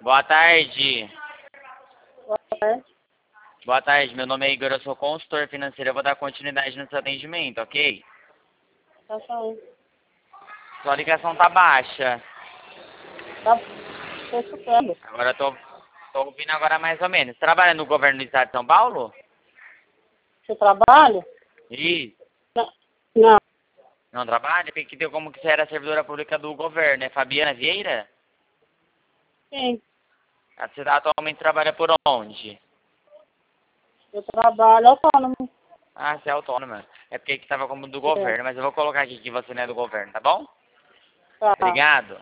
Boa tarde. Boa tarde. Boa tarde, meu nome é Igor, eu sou consultor financeiro, eu vou dar continuidade no seu atendimento, ok? Tá falando. Sua ligação tá baixa. Tá, tô escutando. Agora eu tô ouvindo agora mais ou menos. Trabalha no governo do estado de São Paulo? Você trabalha? Ih, Não. Não. não trabalha? Porque deu como que você era servidora pública do governo, é Fabiana Vieira? Sim. Você atualmente trabalha por onde? Eu trabalho autônomo. Ah, você é autônoma. É porque aqui tava como do É. governo, mas eu vou colocar aqui que você não é do governo, tá bom? Tá. Obrigado.